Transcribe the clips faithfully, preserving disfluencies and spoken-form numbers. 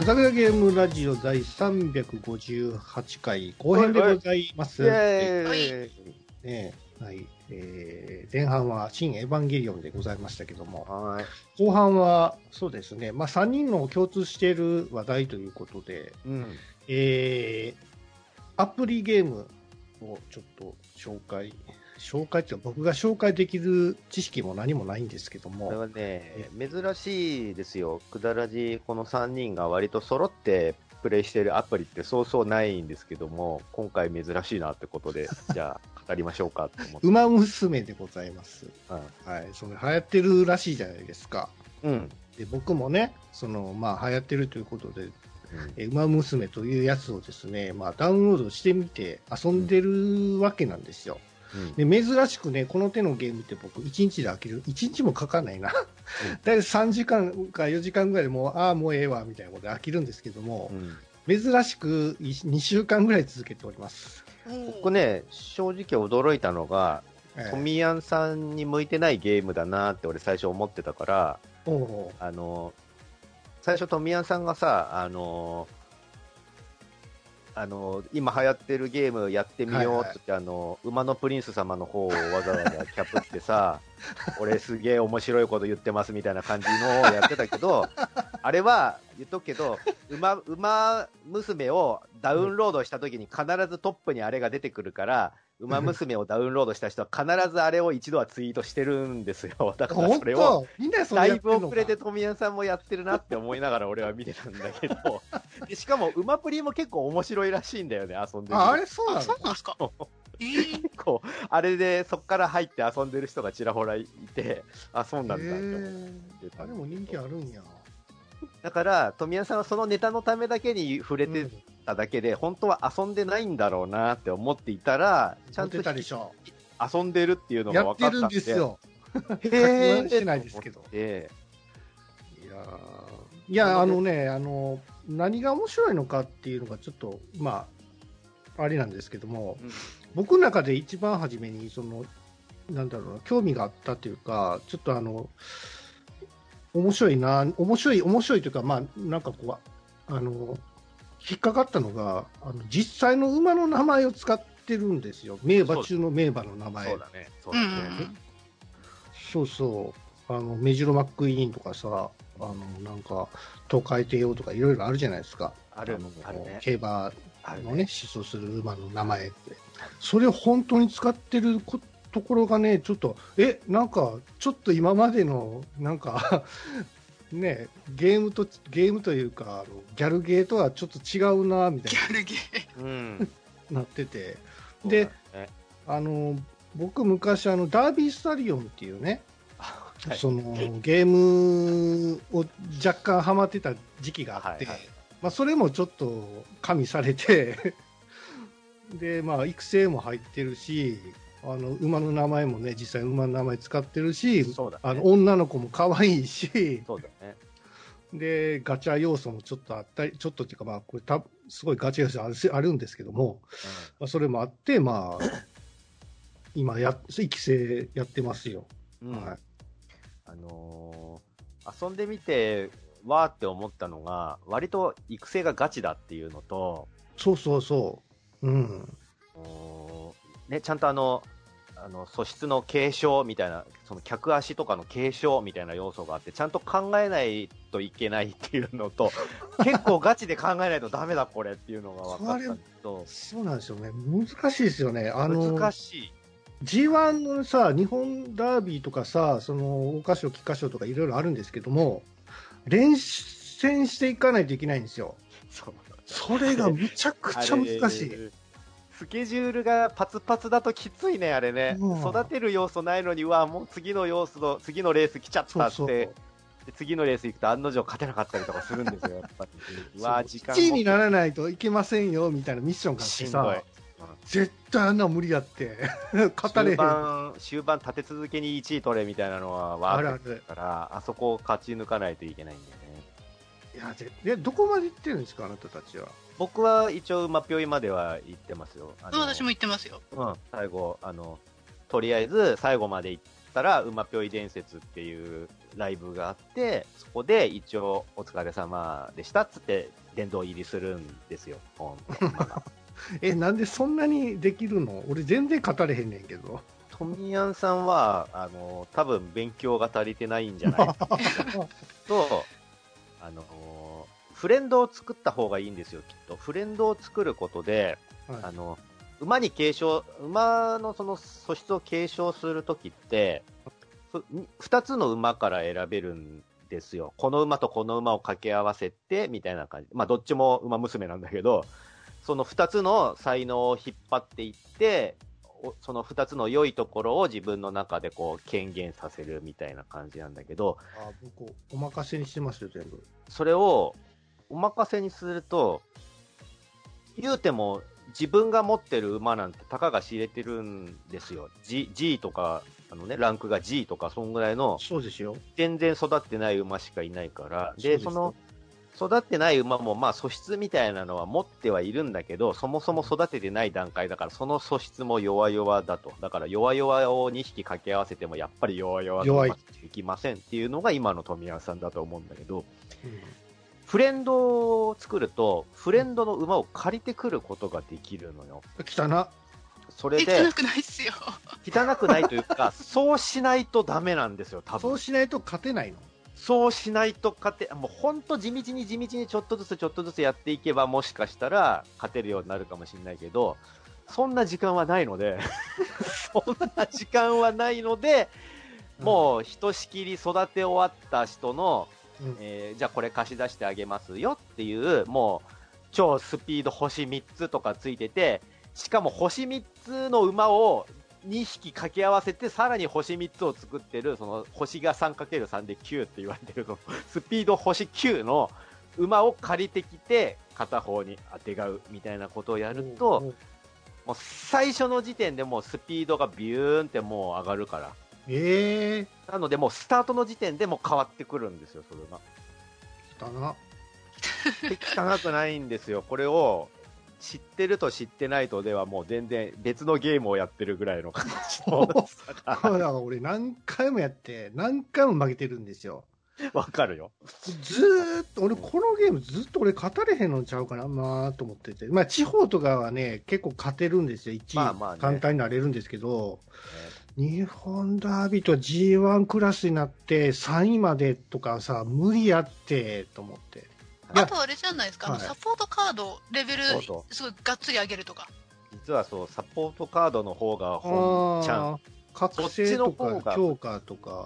ぐだぐだゲームラジオ第さんびゃくごじゅうはちかい後編でございます。 イェーイ、 ねはい、えー、前半は新エヴァンゲリオンでございましたけども、 はい、 後半はそうですね、まあ、さんにんの共通している話題ということで、 うん、 えー、アプリゲームをちょっと紹介紹介っていうか僕が紹介できる知識も何もないんですけども、 これはね、珍しいですよ。くだらじこのさんにんが割と揃ってプレイしているアプリってそうそうないんですけども、今回珍しいなってことで、じゃあ語りましょうかと思って。 ウマ娘でございます。 うん、 はい、それ流行ってるらしいじゃないですか。 うん。 で僕もね、そのまあ流行ってるということで、 うん、 えウマ娘というやつをですね、まあダウンロードしてみて遊んでるわけなんですよ。で珍しくね、この手のゲームって僕いちにちで飽きる、いちにちもかかんないな、だいたいさんじかんかよじかんぐらいでもう、ああ、もうええわみたいなことで飽きるんですけども、うん、珍しくにしゅうかんぐらい続けております。 僕ね、正直驚いたのが、ええ、トミヤンさんに向いてないゲームだなって俺最初思ってたから、おうあの最初トミヤンさんがさ、あのあの今流行ってるゲームやってみようって、はいはい、あの馬のプリンス様の方をわざわざキャプってさ俺すげえ面白いこと言ってますみたいな感じのをやってたけどあれは言っとくけど馬、馬娘をダウンロードした時に必ずトップにあれが出てくるから馬娘をダウンロードした人は必ずあれを一度はツイートしてるんですよ。だからそれをだいぶ遅れて富谷さんもやってるなって思いながら俺は見てたんだけどでしかも馬プリも結構面白いらしいんだよね、遊んでる。 あ、あれそうなの？ そうなんですか。 結構あれでそっから入って遊んでる人がちらほらいて、あ、そうなんだって思ってた。 あれも人気あるんや。 だから富谷さんはそのネタのためだけに触れてただけで、うん、本当は遊んでないんだろうなって思っていたら、ちゃんと遊んでるっていうのが分かったんで。 やってるんですよ。 へーしてないですけど。 えー、いやいやあのね、あの何が面白いのかっていうのがちょっとまああれなんですけども、うん、僕の中で一番初めにそのなんだろうな、興味があったというか、ちょっとあの面白いな、面白い面白いというか、まあなんかこうあの引っかかったのが、あの実際の馬の名前を使ってるんですよ。名馬中の名馬の名前。 そうだね。そうだね。 そうそう。あのメジロマックイーンとかさ、あのなんか東海帝王とかいろいろあるじゃないですか。 あるあのあるね。 競馬のね疾走する馬の名前って、それを本当に使ってるところがね、ちょっとえなんかちょっと今までのなんかね、ゲームとゲームというかあのギャルゲーとはちょっと違うなみたいなギャルゲー、 うん、 なってて、で、ね、あの僕昔あのダービースタリオンっていうね、はい、そのゲームを若干ハマってた時期があって、はいはい、まあ、それもちょっと加味されてで、まあ、育成も入ってるし、あの馬の名前もね、実際馬の名前使ってるし、そうだね、あの女の子も可愛いし、 そうだね、 でガチャ要素もちょっとあったり、ちょっとっていうか、まあ、これたすごいガチャ要素ある、あるんですけども、うん、まあ、それもあって、まあ、今や、育成やってますよ。うん、はい、 あのー、遊んでみて、わーって思ったのが、割と育成がガチだっていうのと、 そうそうそう、うん。 ね、ちゃんとあの、あの素質の継承みたいな、その客足とかの継承みたいな要素があって、ちゃんと考えないといけないっていうのと、結構ガチで考えないとダメだこれっていうのが分かったんですけど、 そうなんですよね、難しいですよね、あの難しい。 ジーワン のさ、日本ダービーとかさ、その桜花賞、菊花賞とかいろいろあるんですけども、連戦していかないといけないんですよ。そう、それがむちゃくちゃ難しい。 スケジュールがパツパツだときついね、あれね。うん、育てる要素ないのに、わ、もう次の要素の、次のレース来ちゃったって。そうそう、で次のレース行くと案の定勝てなかったりとかするんですよ、やっぱり。 わ、時間いちいにならないといけませんよ、みたいなミッションがあってさ。絶対あんな無理やって勝たれへん。 終盤、終盤立て続けにいちい取れみたいなのはわかるから、あそこを勝ち抜かないといけないんだよね。 いや、ぜいやどこまで行ってるんですか、あなたたちは。 僕は一応馬ぴょいまでは行ってますよ。 私も行ってますよ。 うん、最後あのとりあえず最後まで行っったら、馬ぴょい伝説っていうライブがあって、そこで一応、お疲れ様でしたっつって、殿堂入りするんですよ、ポンと馬が。 え、なんでそんなにできるの？俺全然語れへんねんけど。 トミヤンさんは、あの、多分勉強が足りてないんじゃないと、あの、フレンドを作った方がいいんですよ、きっと。フレンドを作ることで、はい、あの、馬に継承、馬のその素質を継承するときって、二つの馬から選べるんですよ。この馬とこの馬を掛け合わせて、みたいな感じ。まあ、どっちも馬娘なんだけど、その二つの才能を引っ張っていって、その二つの良いところを自分の中でこう権限させるみたいな感じなんだけど、 あ、僕お任せにしてますよ、全部。 それをお任せにすると、言うても自分が持ってる馬なんてたかが知れてるんですよ。G, G とか、あのね、ランクが G とか、そんぐらいの、 そうですよ。 全然育ってない馬しかいないから、で、その、育ってない馬も、まあ、素質みたいなのは持ってはいるんだけど、そもそも育ててない段階だから、その素質も弱々だと。だから、弱々をにひき掛け合わせても、やっぱり弱々といきませんっていうのが今の富谷さんだと思うんだけど、うん、フレンドを作ると、フレンドの馬を借りてくることができるのよ。 汚な。 それで、汚くないっすよ。 汚くないというか、そうしないとダメなんですよ、多分。 そうしないと勝てないの？ そうしないと勝て、もう本当地道に地道にちょっとずつちょっとずつやっていけば、もしかしたら勝てるようになるかもしれないけど、そんな時間はないので、そんな時間はないので、もうひとしきり育て終わった人の、うん、えー、じゃあこれ貸し出してあげますよっていう、もう超スピード星みっつとかついてて、しかも星みっつの馬をにひき掛け合わせてさらに星みっつを作ってる、その星が さんかけるさん できゅうって言われてるのスピード星きゅうの馬を借りてきて片方に当てがうみたいなことをやると、もう最初の時点でもうスピードがビューンってもう上がるから、 えー、 なのでもうスタートの時点でもう変わってくるんですよ、それが。汚汚くないんですよ。これを知ってると知ってないとではもう全然別のゲームをやってるぐらいの感じのだから俺何回もやって何回も負けてるんですよ。 わかるよ。 ずーっと俺このゲームずっと俺勝たれへんのちゃうかなまあと思ってて、まあ地方とかはね結構勝てるんですよ。いちい、まあまあね、簡単になれるんですけど、ね、日本ダービーと ジーワン クラスになってさんいまでとかさ無理やってと思って。 あとあれじゃないですか、はい、あのサポートカードレベルすごいがっつり上げるとか。 実はそう、サポートカードの方が本ちゃん。 覚醒とか強化とか。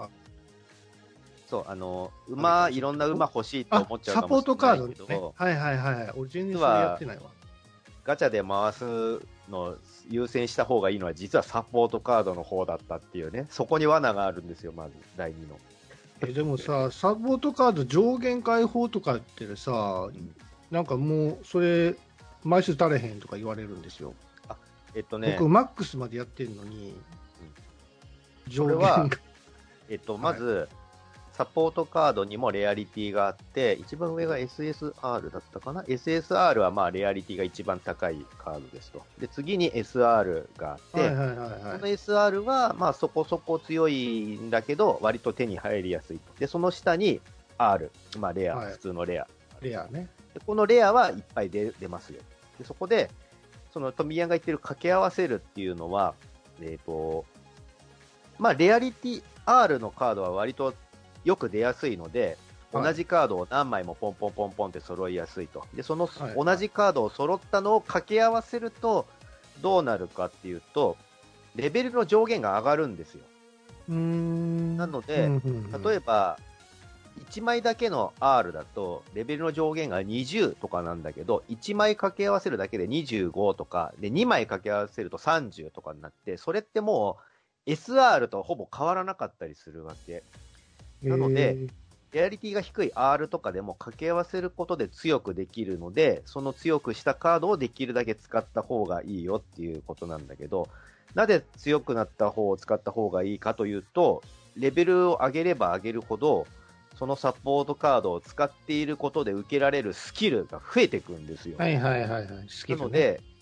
そう、あの、馬、いろんな馬欲しいと思っちゃうかもしれないけど。サポートカードね。 はいはいはい。俺全然それやってないわ。 ガチャで回すの優先した方がいいのは実はサポートカードの方だったっていうね。そこに罠があるんですよ、まず、だいにの。 えでもさ、サポートカード上限解放とかってさ、うん、なんかもうそれ枚数足れへんとか言われるんですよ。 あ、えっとね、 僕マックスまでやってるのに、 うん、上限はえっとまず、はい、サポートカードにもレアリティがあって、一番上が エスエスアール だったかな。 エスエスアール はまあレアリティが一番高いカードですと。で次に エスアール があって、はいはいはいはい、この エスアール はまあそこそこ強いんだけど割と手に入りやすいと。でその下に R、まあレア、はい、普通のレア。 レアね。 でこのレアはいっぱい 出, 出ますよ。でそこでその富谷が言ってる掛け合わせるっていうのは、えっとまあレアリティ R のカードは割とよく出やすいので、はい、同じカードを何枚もポンポンポンポンって揃いやすいと。で、その、はい、同じカードを揃ったのを掛け合わせると、どうなるかっていうと、レベルの上限が上がるんですよ。 うーんなので、うんうんうん、例えば、いちまいだけの R だと、レベルの上限がにじゅうとかなんだけど、いちまい掛け合わせるだけでにじゅうごとか、で、にまい掛け合わせるとさんじゅうとかになって、それってもう エスアール とほぼ変わらなかったりするわけ。なので、レアリティが低い R とかでも掛け合わせることで強くできるので、その強くしたカードをできるだけ使った方がいいよっていうことなんだけど、なぜ強くなった方を使った方がいいかというと、レベルを上げれば上げるほど、そのサポートカードを使っていることで受けられるスキルが増えていくんですよ。 はいはいはいはい。 スキルね、なので、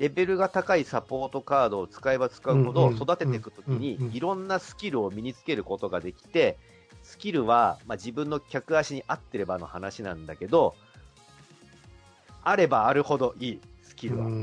レベルが高いサポートカードを使えば使うほど育てていくときにいろんなスキルを身につけることができて、スキルは、まあ、自分の客足に合ってればの話なんだけど、あればあるほどいい、スキルは。うん、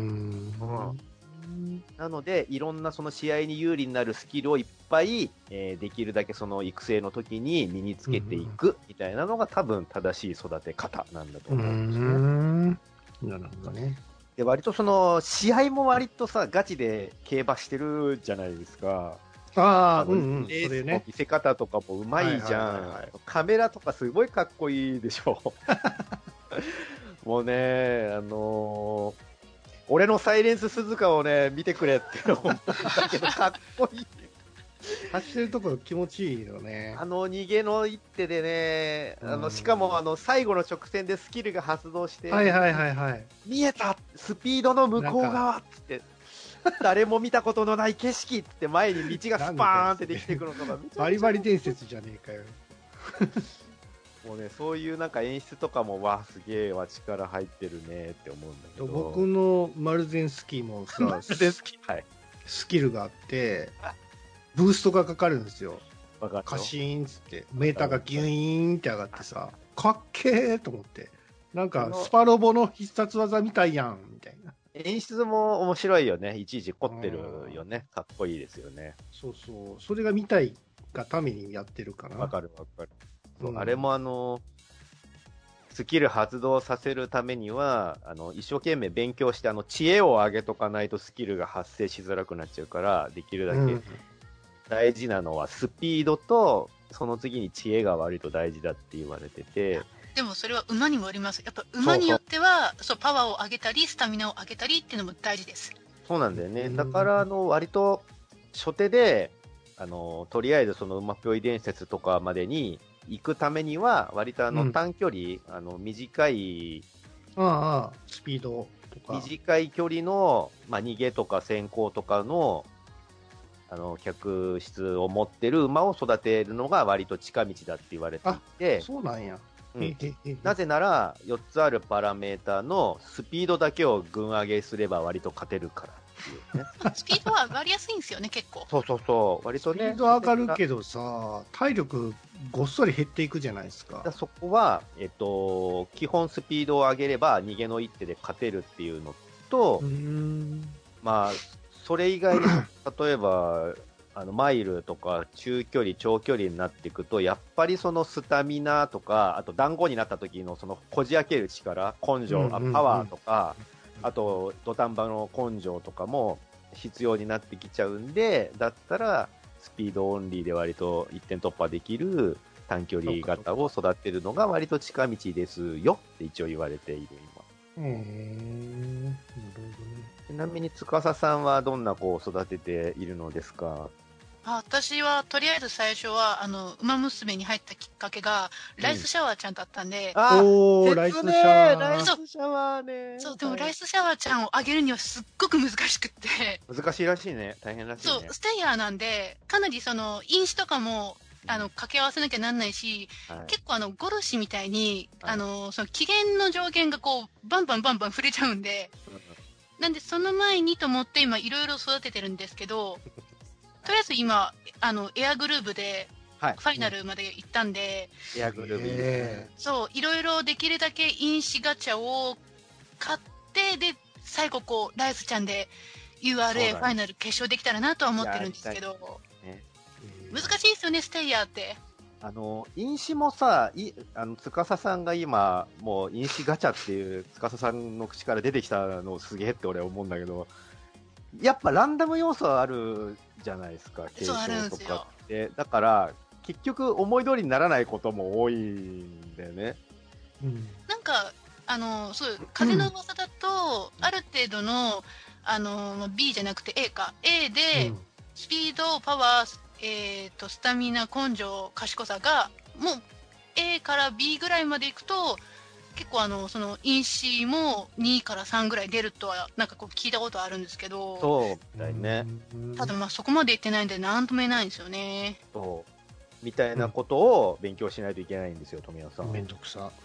なので、いろんなその試合に有利になるスキルをいっぱい、えー、できるだけその育成の時に身につけていくみたいなのが多分正しい育て方なんだと思うんですね。うんなるほどね。 で、割とその、試合も割とさ、ガチで競馬してるじゃないですか。 ああ、うんうん。 レースの見せ方とかもうまいじゃん。カメラとかすごいかっこいいでしょ。もうね、あのー、俺のサイレンス鈴鹿をね、見てくれって思うんだけど、かっこいい。 走ってるところ気持ちいいよね。 あの逃げの一手でね、あのしかもあの最後の直線でスキルが発動して、 はいはいはいはい、 見えたスピードの向こう側っつって、誰も見たことのない景色って前に道がスパーンってできてくるのがバリバリ伝説じゃねえかよ。 もうね、そういうなんか演出とかもわすげえわ力入ってるねって思うんだけど、 僕のマルゼンスキーもさ、マルゼンスキー、はい、スキルがあってブーストがかかるんですよ。カシーンっつってメーターがギュイーンって上がってさ、かっけーと思って、なんかスパロボの必殺技みたいやんみたいな。 演出も面白いよね。いちいち凝ってるよね。かっこいいですよね。 そうそう。それが見たいがためにやってるかな。 わかるわかる。そう、うん、あれもあの、スキル発動させるためには、あの、一生懸命勉強して、あの、知恵を上げとかないとスキルが発生しづらくなっちゃうから、できるだけ大事なのはスピードと、その次に知恵が割と大事だって言われてて、 でもそれは馬にもよります。やっぱ馬によっては、そうそう、そうパワーを上げたり、スタミナを上げたりっていうのも大事です。 そうなんだよね。だから、あの、割と、初手で、あの、とりあえずその馬ぴょい伝説とかまでに行くためには、割とあの、短距離、うん、あの、短い、 ああ、スピードとか。 短い距離の、まあ、逃げとか先行とかの、あの、客室を持ってる馬を育てるのが割と近道だって言われていて。 そうなんや。 うん、なぜならよっつあるパラメーターのスピードだけを群上げすれば割と勝てるからっていうね。 スピードは上がりやすいんですよね、結構。 そうそうそう、割とね。 スピード上がるけどさ、体力ごっそり減っていくじゃないですか。 そこは、えっと、基本スピードを上げれば逃げの一手で勝てるっていうのと、うーんまあ、それ以外に例えば、あのマイルとか中距離、長距離になっていくと、やっぱりそのスタミナとか、あと団子になった時のそのこじ開ける力、根性、うんうんうん、パワーとか、あと土壇場の根性とかも必要になってきちゃうんで、だったらスピードオンリーで割と一点突破できる短距離型を育てるのが割と近道ですよって一応言われている今。へー、なるほどね。ちなみに司さんはどんな子を育てているのですか？ あ、私はとりあえず最初はあの馬娘に入ったきっかけがライスシャワーちゃんだったんで、 うん、あおーライスシャワー、 ライスシャワーね。 そう、でもライスシャワーちゃんをあげるにはすっごく難しくって難しいらしいね、大変らしいね。 そう、ステイヤーなんでかなりその因子とかもあの掛け合わせなきゃなんないし、はい、結構あのゴルシみたいに、はい、あのその期限の上限がこうバンバンバンバン触れちゃうんで、なんでその前にと思って今いろいろ育ててるんですけど、とりあえず今あのエアグルーヴでファイナルまで行ったんで、 エアグルーヴいいね。 そういろいろできるだけ因子ガチャを買ってで最後こうライスちゃんで ユーアールエー ファイナル決勝できたらなとは思ってるんですけど、ね、難しいですよねステイヤーって。 あの因子もさ、いあの司さんが今もう因子ガチャっていう司さんの口から出てきたのすげえって俺思うんだけど、やっぱランダム要素あるじゃないですか、継承とかって。だから結局思い通りにならないことも多いんだよね。 うん、なんかあのそう風の噂だと、うん、ある程度のあの ビー じゃなくて エー か エー で、うん、スピード、パワー、えー、とスタミナ、根性、賢さがもう エー から ビー ぐらいまでいくと結構あのその因子もにからさんぐらい出るとはなんかこう聞いたことあるんですけど、 そうだよね。 ただまあそこまでいってないんで何とも言えないんですよね。 そうみたいなことを勉強しないといけないんですよ、富山さん。 めんどくさ。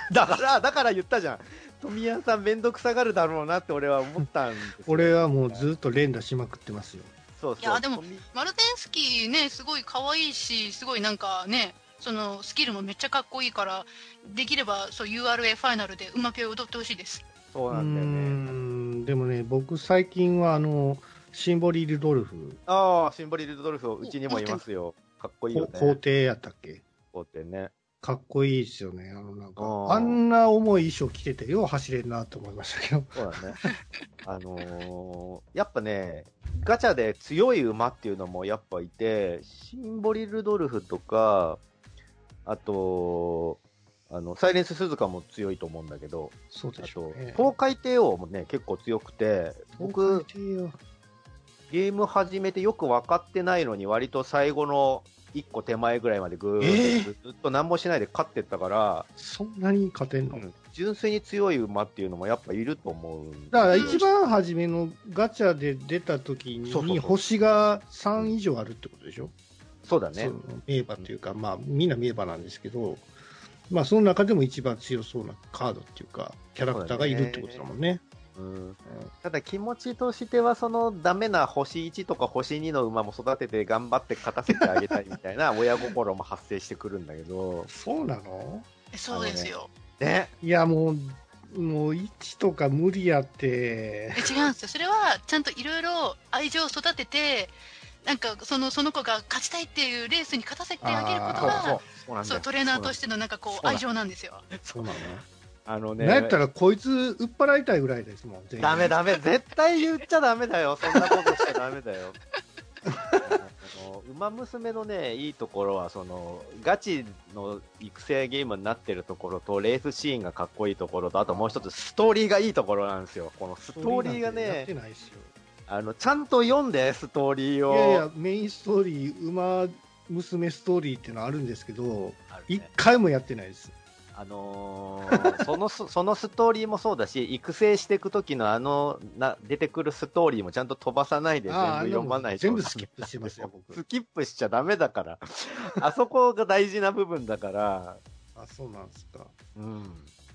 だから、だから言ったじゃん。富谷さんめんどくさがるだろうなって俺は思ったんですよ。 俺はもうずっと連打しまくってますよ。 そうそう。 いや、でも、マルゼンスキーね、すごい可愛いし、すごいなんかね、そのスキルもめっちゃかっこいいから、できればそう ユーアールエー ファイナルでうまぴょ踊ってほしいです。 そうなんだよね。 うんでもね、僕最近はあの、シンボリルドルフ。 ああ、シンボリルドルフ、うちにもいますよ。かっこいいよね。 皇帝やったっけ？ 皇帝ね。 かっこいいですよね。あのなんか、あんな重い衣装着ててよう走れんなと思いましたけど。 そうだね。あのー、やっぱね、ガチャで強い馬っていうのもやっぱいて、シンボリルドルフとか、あと、あの、サイレンススズカも強いと思うんだけど、 そうでしょうね。 東海帝王もね、結構強くて、僕、ゲーム始めてよく分かってないのに、割と最後のいっこ手前ぐらいまでぐーっと、ずっと何もしないで勝ってったから、 えー、そんなに勝てんの、 うん、純粋に強い馬っていうのもやっぱいると思う。 だから一番初めのガチャで出た時に、そうそうそう星がさん以上あるってことでしょ？ そうだね。 名馬というか、まあみんな名馬なんですけど、まあその中でも一番強そうなカードっていうか、キャラクターがいるってことだもんね。 うん、ただ気持ちとしては、そのダメな星いちとか星にの馬も育てて頑張って勝たせてあげたいみたいな親心も発生してくるんだけど。 そうなの？ そうですよ。 ね。 いやもう、もういちとか無理やって。 え違うんですよ。それはちゃんといろいろ愛情を育てて、なんかそのその子が勝ちたいっていうレースに勝たせてあげることが、そうそう、そうトレーナーとしてのなんかこう愛情なんですよ。 そうなの？ あのね、 なんやったらこいつ売っ払いたいぐらいですもん。 ダメダメ、絶対言っちゃダメだよ。そんなことしちゃダメだよ。あの馬娘のね、いいところは、そのガチの育成ゲームになってるところと、レースシーンがかっこいいところと、あともう一つストーリーがいいところなんですよ。このストーリーがね、やってないですよ。あのちゃんと読んでストーリーを。 いやいや、メインストーリー、馬娘ストーリーっていうのはあるんですけど、一、ね、回もやってないです。 あのー、そのそのストーリーもそうだし、育成していくときのあのな出てくるストーリーもちゃんと飛ばさないで全部読まないと。 全部スキップしてますよ、僕。 スキップしちゃダメだから。あそこが大事な部分だから。 あ、そうなんですか。 うん。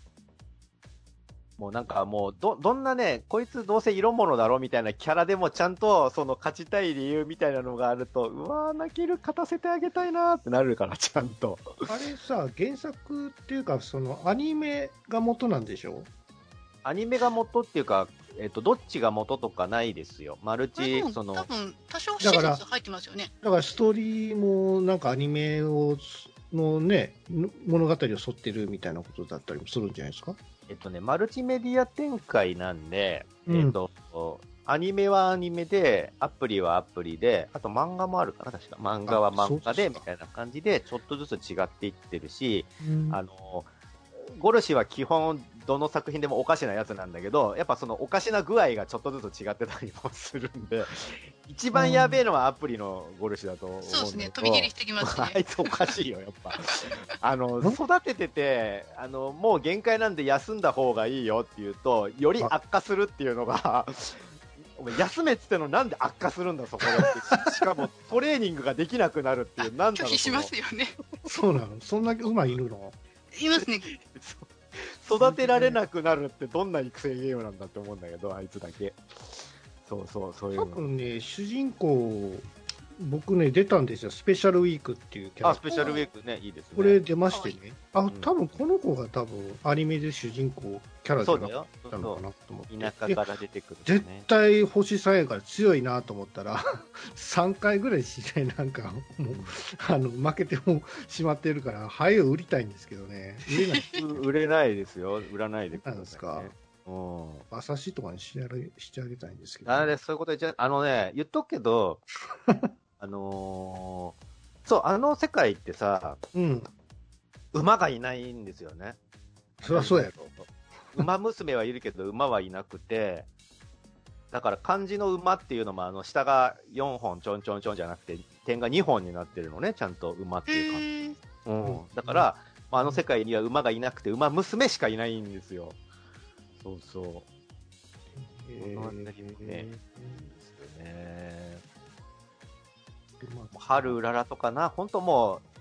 もうなんかもうど、どんなね、こいつどうせ色物だろみたいなキャラでもちゃんとその勝ちたい理由みたいなのがあると、うわー泣ける、勝たせてあげたいなーってなるから、ちゃんと。 あれさ、原作っていうか、そのアニメが元なんでしょ？ アニメが元っていうか、えっと、どっちが元とかないですよ。マルチ、その。 多分、多少史実入ってますよね。 だからストーリーもなんかアニメを、のね、物語を沿ってるみたいなことだったりもするんじゃないですか？ えっとね、マルチメディア展開なんで、うん、えっと、アニメはアニメで、アプリはアプリで、あと漫画もあるかな、確か。漫画は漫画で、みたいな感じで、ちょっとずつ違っていってるし、うん、あの、ゴルシは基本、どの作品でもおかしなやつなんだけど、やっぱそのおかしな具合がちょっとずつ違ってたりもするんで、一番やべえのはアプリのゴルシだと思うんだけど、 そうですね、飛び蹴りしてきますね。 あいつおかしいよ、やっぱ。あの、育ててて、あの、もう限界なんで休んだ方がいいよっていうと、より悪化するっていうのが、お前休めっつってのなんで悪化するんだそこでって。しかもトレーニングができなくなるっていう、なんだろう。 拒否しますよね。 そうなの？そんな馬いるの？ いますね。 育てられなくなるってどんな育成ゲームなんだって思うんだけど、あいつだけ。そうそう、そういうの。 多分ね、主人公、僕ね、出たんですよ。スペシャルウィークっていうキャラ。 あ、スペシャルウィークね、いいですね。 これ出ましてね。あ、多分この子が多分アニメで主人公キャラじゃなかったのかなと思って。 田舎から出てくる、ね。 絶対星さんやから強いなと思ったら、さんかいぐらいしてなんか、もう、あの、負けてもしまってるから、ハエを売りたいんですけどね。 売れない。売れないですよ。売らないでください、ね。 なんですか。 うん。 馬刺しとかにしてあげしてあげたいんですけど、 ね。あれ、そういうこと言っちゃう。あのね、言っとくけど、あのー、そう、あの世界ってさ、 うん。 馬がいないんですよね。 そりゃそうやろ。 馬娘はいるけど、馬はいなくて、だから漢字の馬っていうのも、あの、下がよんほんちょんちょんちょんじゃなくて、点がにほんになってるのね、ちゃんと馬っていう感じ。うん。だから、まあ、あの世界には馬がいなくて、馬娘しかいないんですよ。そうそう。 へこの辺りもね、いいですよね。春うららとかな、本当もう、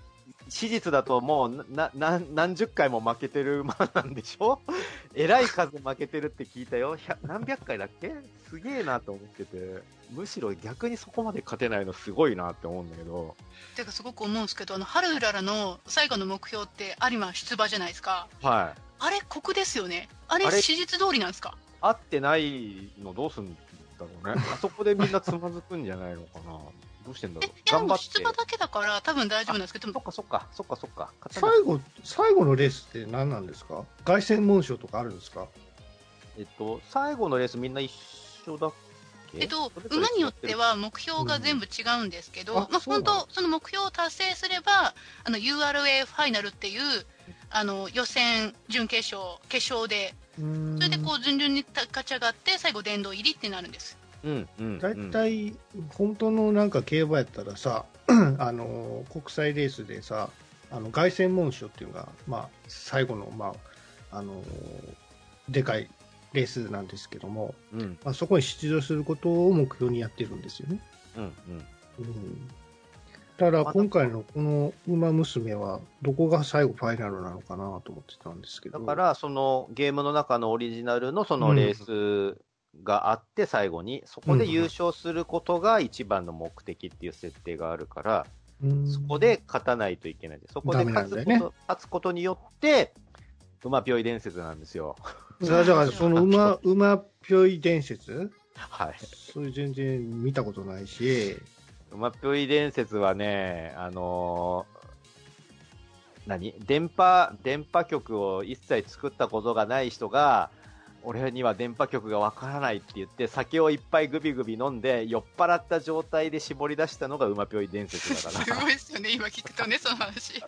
史実だともうなな何十回も負けてる馬なんでしょえらい数負けてるって聞いたよ。何百回だっけすげえなと思ってて、むしろ逆にそこまで勝てないのすごいなって思うんだけど。 てかすごく思うんですけど、あの春うららの最後の目標って有馬出馬じゃないですか。 はい。 あれ酷ですよね。あれ史実通りなんですか？ 合ってないのどうすんだろうね。あそこでみんなつまずくんじゃないのかな。どうしてんだろう。 え、頑張って。出馬だけだから多分大丈夫なんですけど。 そっかそっか、そっかそっか。 最後、最後のレースって何なんですか？凱旋門賞とかあるんですか？ えっと、最後のレースみんな一緒だっけ？ えっと、馬によっては目標が全部違うんですけど、うん、まあ、本当、その目標を達成すれば、あの ユーアールエー ファイナルっていう、あの予選、準決勝、決勝で、それでこう順々に勝ち上がって、最後、殿堂入りってなるんです。 うんうん、 だいたい本当のなんか競馬やったらさ、あの国際レースでさ、あの凱旋門賞っていうのが、まあ、最後の、まあ、あのでかいレースなんですけども、うんまあ、そこに出場することを目標にやってるんですよね。うんうんうん、ただ今回のこの「ウマ娘」はどこが最後ファイナルなのかなと思ってたんですけど、 だからそのゲームの中のオリジナルのそのレースがあって、最後にそこで優勝することが一番の目的っていう設定があるから、うん、そこで勝たないといけない。そこで勝つこと、ね、勝つことによって馬ぴょい伝説なんですよ。 だからその馬馬ぴょい伝説、はい、それ全然見たことないし、 馬ぴょい伝説はね、あのー、何電波電波局を一切作ったことがない人が、俺には電波局がわからないって言って酒をいっぱいグビグビ飲んで酔っ払った状態で絞り出したのが馬ぴょい伝説だから。 すごいですよね、今聞くとね、その話。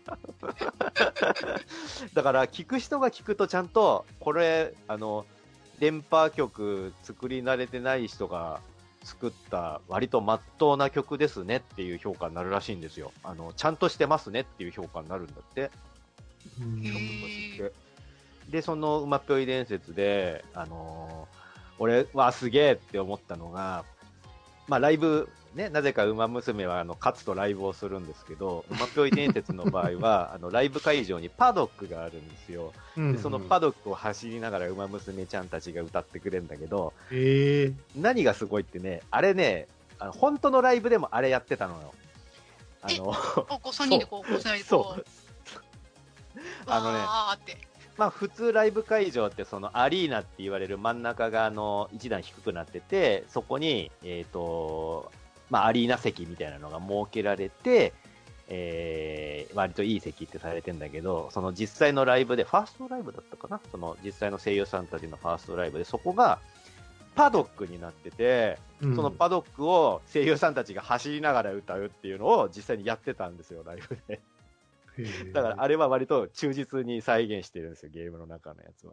だから聞く人が聞くとちゃんとこれあの電波曲作り慣れてない人が作った割とまっとうな曲ですねっていう評価になるらしいんですよ。あのちゃんとしてますねっていう評価になるんだって。曲として。でその馬ぴょい伝説であのー、俺はすげえって思ったのが、まあライブね、なぜか馬娘はあの勝つとライブをするんですけど、馬ぴょい伝説の場合はあのライブ会場にパドックがあるんですよ。うんうん、でそのパドックを走りながら馬娘ちゃんたちが歌ってくれるんだけど、 えー、 何がすごいってね、あれね、あの本当のライブでもあれやってたのよ。 あのこうさんにんでこうこうつないでこうあのね、まあ、普通ライブ会場ってそのアリーナって言われる真ん中があの一段低くなってて、そこに、えーとまあ、アリーナ席みたいなのが設けられて、えー、割といい席ってされてんだけど、その実際のライブで、ファーストライブだったかな、その実際の声優さんたちのファーストライブで、そこがパドックになってて、うん、そのパドックを声優さんたちが走りながら歌うっていうのを実際にやってたんですよ、ライブで。だからあれは割と忠実に再現してるんですよ、ゲームの中のやつは。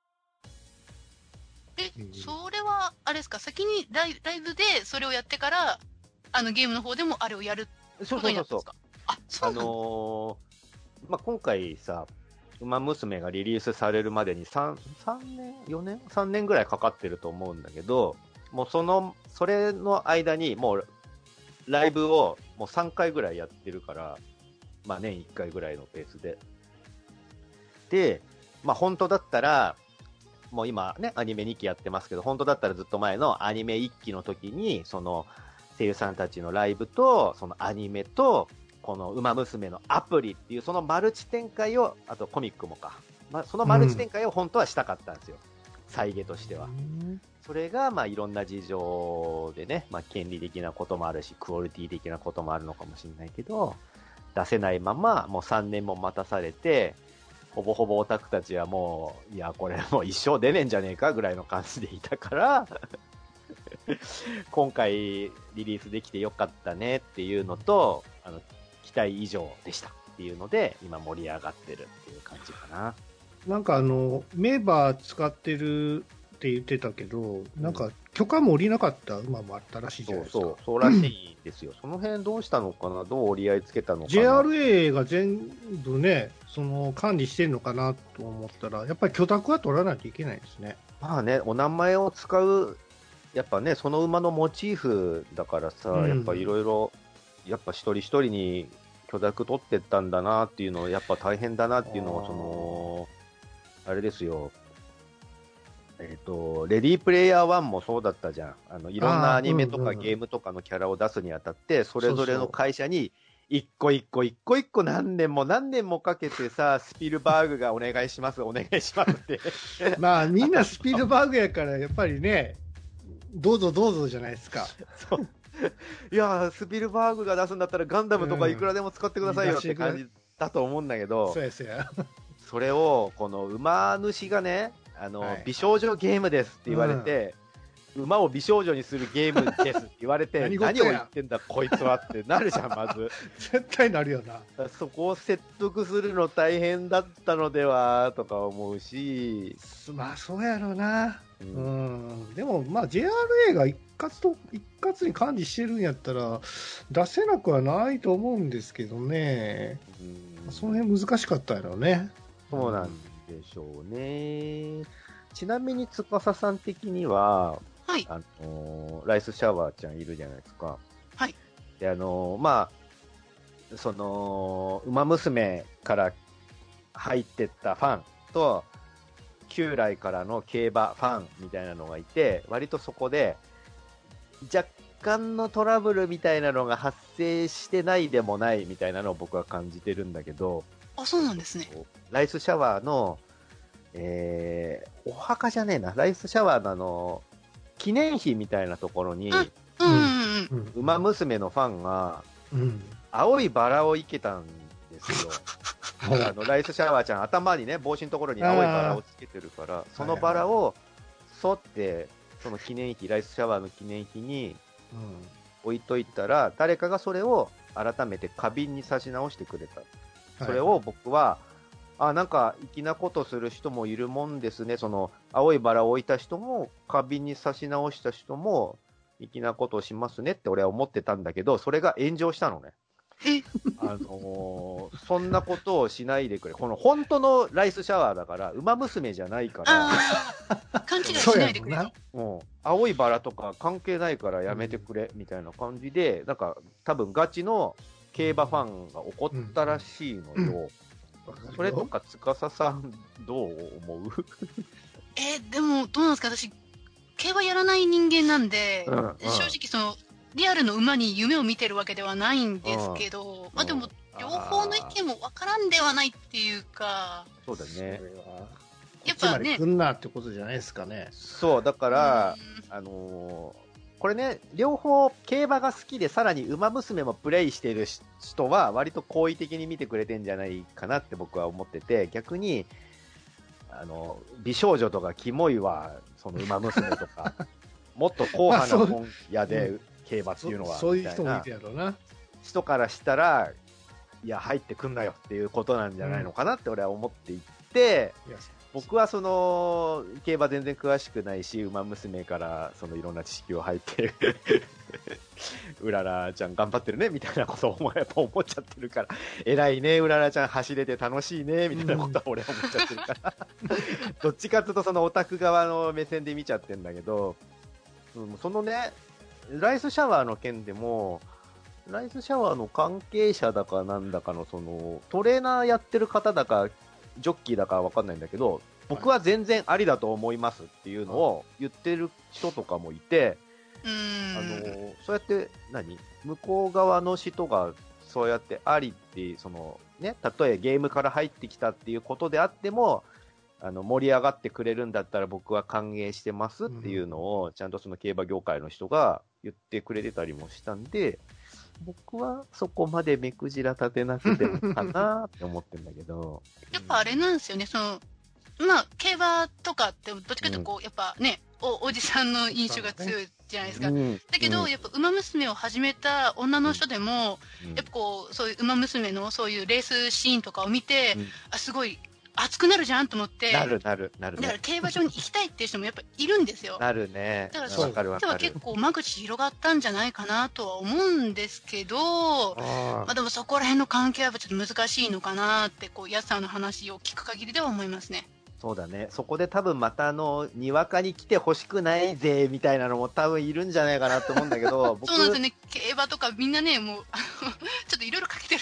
え、それはあれですか、先にライライブでそれをやってからあのゲームの方でもあれをやることになったんですか？あ、そうなんだ。 あのーまあ、今回さ、馬娘がリリースされるまでに 3, 3年よねんさんねんぐらいかかってると思うんだけど、もうそのそれの間にもうライブをもうさんかいぐらいやってるから、まあ、年いっかいぐらいのペースで。で、まあ、本当だったら、もう今ね、アニメにきやってますけど、本当だったらずっと前のアニメいっきの時に、その声優さんたちのライブと、そのアニメと、この馬娘のアプリっていう、そのマルチ展開を、あとコミックもか、まあ、そのマルチ展開を本当はしたかったんですよ。うん、再現としては。それが、まあ、いろんな事情でね、まあ、権利的なこともあるし、クオリティ的なこともあるのかもしれないけど、出せないままもうさんねんも待たされて、ほぼほぼオタクたちはもう、いやこれもう一生出ねえんじゃねえかぐらいの感じでいたから今回リリースできてよかったねっていうのと、あの期待以上でしたっていうので今盛り上がってるっていう感じかな。 なんかあのメーバー使ってるって言ってたけど、なんか許可も下りなかった馬もあったらしいじゃないですか。 そうそう、そうらしいですよ。その辺どうしたのかな、どう折り合いつけたのかな。 ジェイアールエー が全部ね、その管理してるのかなと思ったら、やっぱり許諾は取らないといけないですね。 まあね、お名前を使う、やっぱね、その馬のモチーフだからさ、うん、やっぱいろいろ、やっぱ一人一人に許諾取ってったんだなっていうのを、やっぱ大変だなっていうのを、その、あれですよ、えっ、ー、と、レディープレイヤーワンもそうだったじゃん。あの、いろんなアニメとかゲームとかのキャラを出すにあたって、それぞれの会社に、一個一個一個一個何年も何年もかけてさ、スピルバーグがお願いします、お願いしますって。 まあ、みんなスピルバーグやから、やっぱりね、どうぞどうぞじゃないですか。 そう。いや、スピルバーグが出すんだったらガンダムとかいくらでも使ってくださいよって感じだと思うんだけど、 そうですよ。 それを、この馬主がね、あの、はい、美少女ゲームですって言われて、うん、馬を美少女にするゲームですって言われて、何, 何を言ってんだこいつはってなるじゃん、まず。 絶対なるよな。 そこを説得するの大変だったのではとか思うし。 まあ、そうやろうな。うん。うん、でも、まあ、ジェイアールエー が一括と、一括に管理してるんやったら、出せなくはないと思うんですけどね。うん、その辺難しかったやろうね。 そうなんでしょうね。ちなみに司さん的には、 はい、 あのライスシャワーちゃんいるじゃないですか。 はい。 で、あのまあその馬娘から入ってったファンと旧来からの競馬ファンみたいなのがいて、割とそこで若干のトラブルみたいなのが発生してないでもないみたいなのを僕は感じてるんだけど。 あ、そうなんですね。 ライスシャワーの、えー、お墓じゃねえな、ライスシャワーのあの、記念碑みたいなところに、 うんうんうん、 馬娘のファンが、 うん、 青いバラを生けたんですよ。あのライスシャワーちゃん、頭にね、帽子のところに青いバラをつけてるから、そのバラを沿って、その記念碑、ライスシャワーの記念碑に置いといたら、誰かがそれを改めて花瓶に差し直してくれた。それを僕は、あ、なんか粋なことする人もいるもんですね。その青いバラを置いた人も花瓶に差し直した人も粋なことをしますねって俺は思ってたんだけど、それが炎上したのね。あのー、そんなことをしないでくれ。この本当のライスシャワーだから馬娘じゃないから。 勘違いしないでくれと。 うん、青いバラとか関係ないからやめてくれみたいな感じで、なんか多分ガチの競馬ファンが怒ったらしいのよ。うんうん、それとか司さんどう思う？ えー、でもどうなんですか、私競馬やらない人間なんで、うんうん、正直そのリアルの馬に夢を見てるわけではないんですけど、うん、まあでも両方の意見もわからんではないっていうか。 そうだね。 やっぱね、来んなってことじゃないですかね。 そうだから、うん、あのー。これね、両方競馬が好きでさらに馬娘もプレイしている人は割と好意的に見てくれてんじゃないかなって僕は思ってて、逆にあの美少女とかキモいわ、その馬娘とかもっと硬派な本屋で競馬っていうのは、 そういう人もいてやろうな。 人からしたらいや入ってくんなよっていうことなんじゃないのかなって俺は思っていて、うん、僕はその競馬全然詳しくないし、馬娘からそのいろんな知識を入ってるうららちゃん頑張ってるねみたいなことをやっぱ思っちゃってるから、偉いねうららちゃん走れて楽しいねみたいなことは俺は思っちゃってるから、うん、どっちかっていうとそのオタク側の目線で見ちゃってるんだけど、うん、そのねライスシャワーの件でもライスシャワーの関係者だかなんだかのそのトレーナーやってる方だかジョッキーだかわかんないんだけど、僕は全然ありだと思いますっていうのを言ってる人とかもいて、あのそうやって何向こう側の人がそうやってありってそのね、たとえゲームから入ってきたっていうことであってもあの盛り上がってくれるんだったら僕は歓迎してますっていうのをちゃんとその競馬業界の人が言ってくれてたりもしたんで、僕はそこまで目くじら立てなくてもかなって思ってるんだけどやっぱあれなんですよね、そのまあ競馬とかってどっちかというとこう、うん、やっぱね お, おじさんの印象が強いじゃないですか、うん、だけど、うん、やっぱ馬娘を始めた女の人でも、うん、やっぱこうそういう馬娘のそういうレースシーンとかを見て、うん、あすごい熱くなるじゃんと思って、 なるなるなる、ね、 だから競馬場に行きたいっていう人もやっぱいるんですよ。 なるね。 だからそういう人は結構間口広がったんじゃないかなとは思うんですけど、あ、まあでもそこら辺の関係はちょっと難しいのかなってこうヤスさんの話を聞く限りでは思いますね。 そうだね。そこで多分またあのにわかに来てほしくないぜみたいなのも多分いるんじゃないかなと思うんだけど、 僕そうなんですよね。競馬とかみんなねもうちょっといろいろかけてる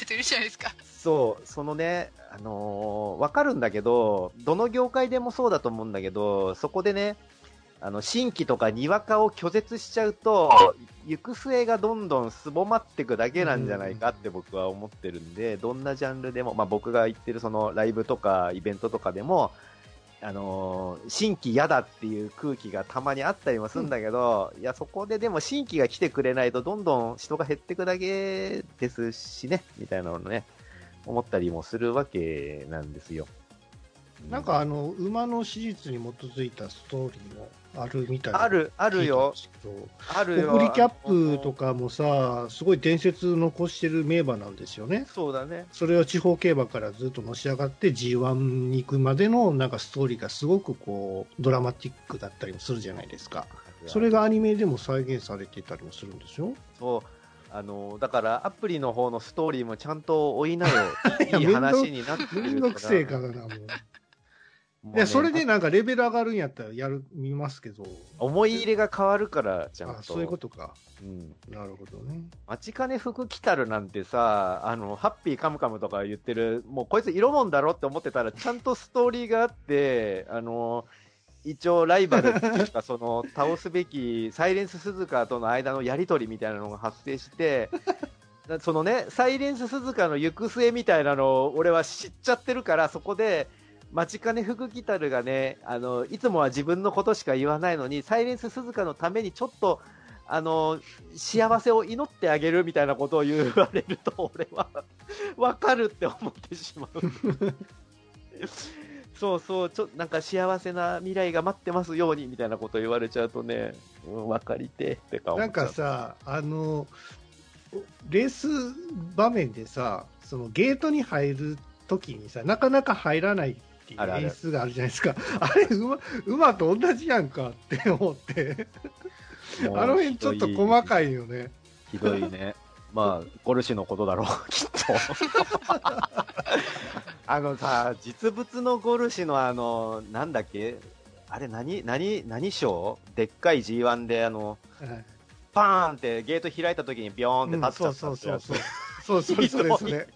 人いるじゃないですか。 そう、そのね、あのー、わかるんだけど、どの業界でもそうだと思うんだけど、そこでね、あの、新規とかにわかを拒絶しちゃうと、行く末がどんどんすぼまっていくだけなんじゃないかって僕は思ってるんで、どんなジャンルでも、まあ僕が言ってるそのライブとかイベントとかでも、あのー、新規嫌だっていう空気がたまにあったりもするんだけど、うん、いや、そこででも新規が来てくれないとどんどん人が減っていくだけですしね、みたいなのをね、思ったりもするわけなんですよ。 なんかあの、馬の史実に基づいたストーリーもあるみたいな。 ある、あるよ。あるよ。 オグリキャップとかもさ、すごい伝説残してる名馬なんですよね。 そうだね。 それを地方競馬からずっとのし上がって ジーワン に行くまでのなんかストーリーがすごくこう、ドラマティックだったりもするじゃないですか。それがアニメでも再現されていたりもするんですよ。 そう。あの、だからアプリの方のストーリーもちゃんと追いなよ。いい話になってるから。 めんどくせえからな、もう。いや、それでなんかレベル上がるんやったらやる、見ますけど。 思い入れが変わるから、ちゃんと。 あ、そういうことか。 うん。 なるほどね。 待ちかね福来たるなんてさ、あの、ハッピーカムカムとか言ってる、もうこいつ色もんだろって思ってたら、ちゃんとストーリーがあって、あの、一応ライバルっていうか、その、倒すべき、サイレンス鈴鹿との間のやりとりみたいなのが発生して、そのね、サイレンス鈴鹿の行く末みたいなのを俺は知っちゃってるから、そこで、待ちかね福来たるがね、あの、いつもは自分のことしか言わないのに、サイレンス鈴鹿のためにちょっと、あの、幸せを祈ってあげるみたいなことを言われると、俺は、わかるって思ってしまう。そうそう、ちょなんか幸せな未来が待ってますようにみたいなことを言われちゃうとね、うん、分かりてってか思っちゃう。 なんかさ、あの、レース場面でさ、そのゲートに入るときにさ、なかなか入らないっていう演出があるじゃないですか。あれ、馬、馬と同じやんかって思って。あの辺ちょっと細かいよね。 ひどいね。まあ、ゴルシュのことだろう、きっと。あのさ、実物のゴルシュのあの、なんだっけあれ何、何、何賞でっかい ジーワン であの、はい、パーンってゲート開いた時にビョーンって立っちゃったってやつ。そうそうそうそう。そうそれそれそれ。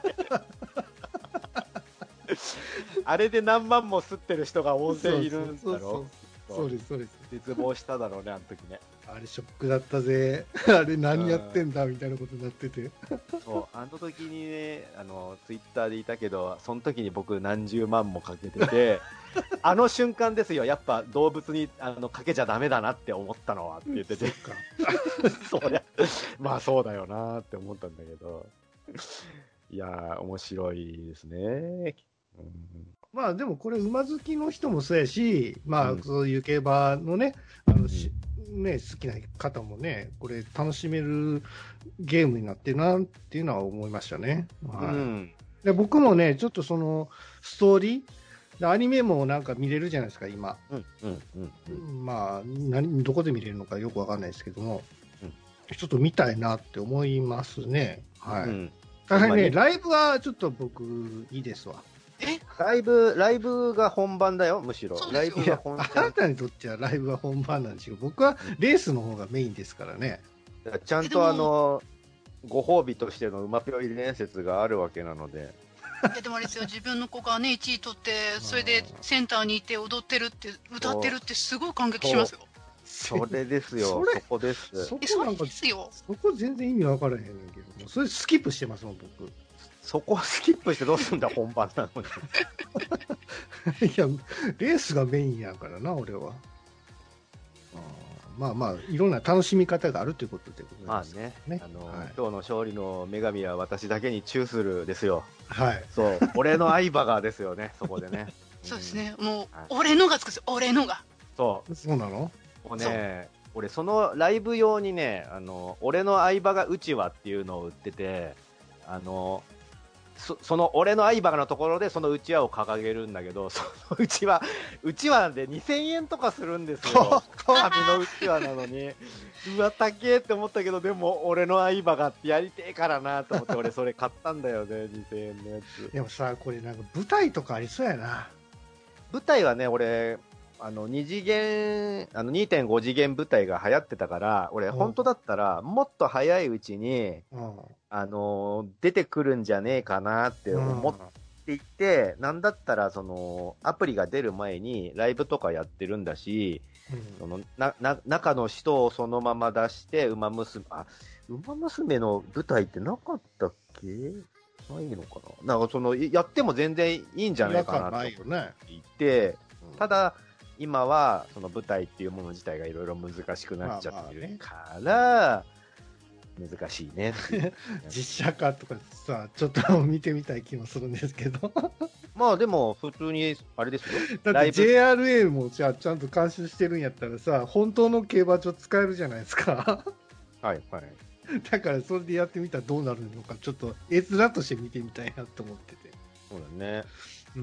あれで何万も吸ってる人が大勢いるんだろう。そうですそうです。 絶望しただろうね、あの時ね。 あれショックだったぜ。あれ何やってんだみたいなことになってて。 そう、あの時にね、あの、ツイッターでいたけど、その時に僕何十万もかけてて、あの瞬間ですよ、やっぱ動物にあのかけちゃダメだなって思ったのはって言ってて。そりゃ、まあそうだよなって思ったんだけど。いやー、面白いですね。うん、 まあでもこれ馬好きの人もそうやし、まあそういう競馬のね、あのし、うん、ね、好きな方もね、これ楽しめるゲームになってるなっていうのは思いましたね。はい。うん、で僕もね、ちょっとそのストーリー、アニメもなんか見れるじゃないですか、今。うんうんうんうん、まあ何、どこで見れるのかよくわかんないですけども、うん、ちょっと見たいなって思いますね。はい。うん、大変ね、ライブはちょっと僕いいですわ。 えライブ、ライブが本番だよ、むしろ。ライブが本番。 あなたにとってはライブが本番なんですけど、僕はレースの方がメインですからね。 ちゃんとあの、ご褒美としての馬ぴょい伝説があるわけなので。 いやでもあれですよ、自分の子がね、いちい取って、それでセンターにいて踊ってるって、歌ってるってすごい感激しますよ。 それですよ、そ, そこです。 そこなんかですよ。そこ全然意味分からへんねんけども、それスキップしてますもん、僕。 そこスキップしてどうすんだ、本番なのに。 いや、レースがメインやからな、俺は。あまあまあ、いろんな楽しみ方があるということでございます、 ね。まあね、あの、はい、今日の勝利の女神は私だけにチューするですよ。 はい。 そう、俺の相場がですよね、そこでね。 そうですね、もう、はい、俺のがつくんですよ、俺のが。 そう。 そうなの？ もうね、俺そのライブ用にね、あの、俺の相場がうちわっていうのを売ってて、あの、そ, その俺の相場のところでそのうちわを掲げるんだけど、そのうちわ、うちわでにせんえんとかするんですよ。紙のうちわなのに。うわ、高えって思ったけど、でも俺の相場がってやりてえからなと思って俺それ買ったんだよね、にせんえんのやつ。 でもさ、これなんか舞台とかありそうやな。 舞台はね、俺、あのに次元、あの にてんご 次元舞台が流行ってたから、俺本当だったらもっと早いうちに、うん、 あのー、出てくるんじゃねえかなって思っていて、うん、なんだったら、その、アプリが出る前にライブとかやってるんだし、うん、そのなな中の人をそのまま出して、ウマ娘、あ、ウマ娘の舞台ってなかったっけ？ないのかな？なんかその、やっても全然いいんじゃないかなと思っていて、ねうん、ただ、今はその舞台っていうもの自体がいろいろ難しくなっちゃってるから、まあまあね、難しいね実写化とかさ、ちょっと見てみたい気もするんですけどまあでも普通にあれですよ。 だって ジェイアールエー もじゃあちゃんと監修してるんやったらさ、本当の競馬場使えるじゃないですかはいはい。 だからそれでやってみたらどうなるのか、ちょっと絵面として見てみたいなと思ってて。 そうだね。 うん。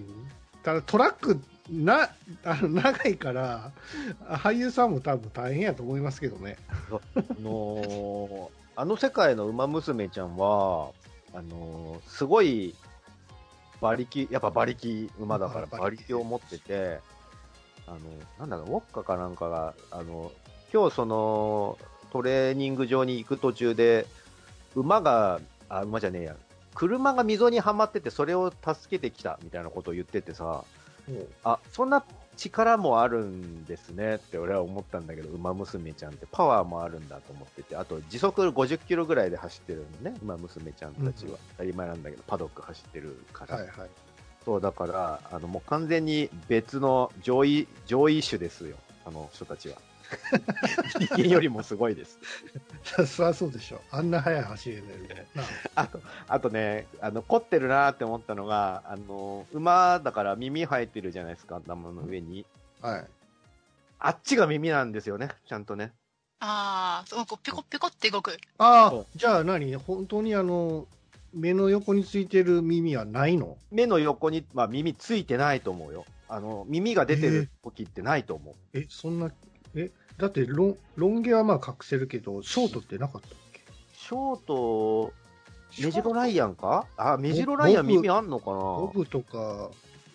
ただトラックなあの長いから俳優さんも多分大変やと思いますけどね。 あのー、あの世界のウマ娘ちゃんはあのー、すごい馬力やっぱ馬力馬だから馬力を持ってて、あのなんだろうウォッカかなんかがあの今日そのトレーニング場に行く途中で馬があ馬じゃねえや。車が溝にはまっててそれを助けてきたみたいなことを言っててさ、あそんな力もあるんですねって俺は思ったんだけど、ウマ娘ちゃんってパワーもあるんだと思ってて、あと時速ごじゅっキロぐらいで走ってるのね、ウマ娘ちゃんたちは、うん、当たり前なんだけどパドック走ってるから、はいはい、そうだからあのもう完全に別の上位上位種ですよ、あの人たちは。人間よりもすごいです。 そりゃそうでしょ。あんな速い走れるな。 あと、あとね、あの凝ってるなって思ったのが、あの馬だから耳生えてるじゃないですか、頭の上に。はい。あっちが耳なんですよね、ちゃんとね。 ああ、そうこうペコペコって動く。 ああ、じゃあ何？本当にあの目の横についてる耳はないの？ 目の横に、まあ、耳ついてないと思うよ。あの耳が出てる時ってないと思う。 えー、えそんなえだってロン、ロン毛はまあ隠せるけど、ショートってなかったっけ？ ショート、メジロライアンか？あ、メジロライアン耳あんのかな？ ボブとか、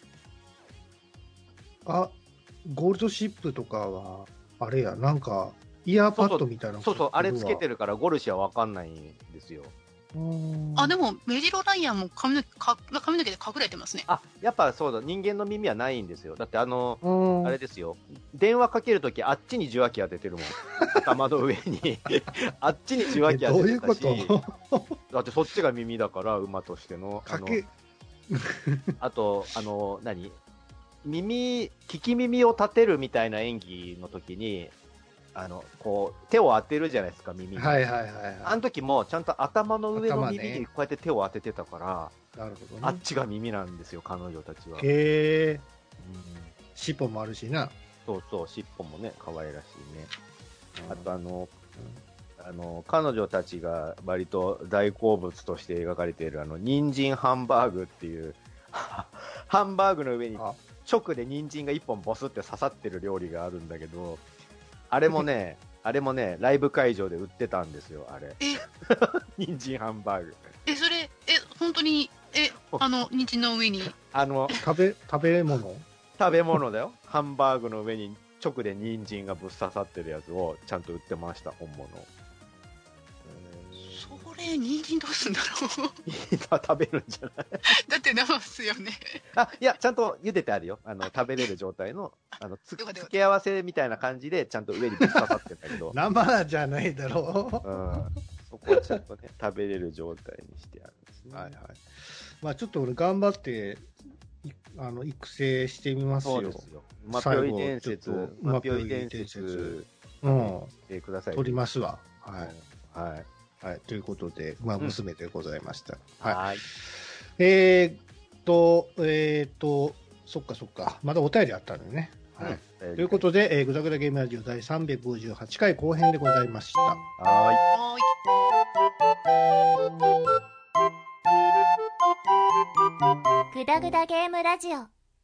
あ、ゴールドシップとかは、あれや、なんか、イヤーパッドみたいな。 そうそう、あれつけてるからゴルシはわかんないんですよ。 あ、でも、メジロライアンも髪の毛か髪の毛で隠れてますね。 あ、やっぱそうだ、人間の耳はないんですよ。だってあの、あれですよ、電話かけるとき、あっちに受話器当ててるもん。頭の上に。あっちに受話器当ててたし。どういうことだってそっちが耳だから、馬としての。あのあと、あの、何耳、聞き耳を立てるみたいな演技の時に、あの、こう、手を当てるじゃないですか、耳に。はいはいはい、はい。あの時も、ちゃんと頭の上の耳にこうやって手を当ててたから、ね、なるほどね、あっちが耳なんですよ、彼女たちは。 へえ、うん。尻尾もあるしな。 そうそう、尻尾もね、可愛らしいね。うん、あとあの、うん、あの、彼女たちが割と大好物として描かれている、あの、人参ハンバーグっていう、ハンバーグの上に直で人参が一本ボスって刺さってる料理があるんだけど、あれもね、あれもね、ライブ会場で売ってたんですよ、あれ。 え人参ハンバーグ。 え、それ、え、本当に、え、あの、人参の上に。 あの、食べ、食べ物食べ物だよ。ハンバーグの上に直で人参がぶっ刺さってるやつをちゃんと売ってました、本物。 それ、人参どうすんだろう食べるんじゃないだって生すよね。 あ、いや、ちゃんと茹でてあるよ。あの、食べれる状態の、あの、つ、付け合わせみたいな感じで、ちゃんと上にぶっ刺さってるんだけど。 生じゃないだろう。 うん。そこはちゃんとね、食べれる状態にしてあるんですね。はいはい。 まあちょっと俺頑張って、あの、育成してみますよ。そうですよ。 マピョイ伝説、マピョイ伝説、うん。してください。 取りますわ。はい。はい。はい、ということで、まあ、娘でございました。うん、はい。はいえー、っと、えー、っと、そっかそっか、まだお便りあったのね。はい。うん、ということで、えー、ぐだぐだゲームラジオだいさんびゃくごじゅうはちかい後編でございました。はい。 ぐだぐだゲームラジオ。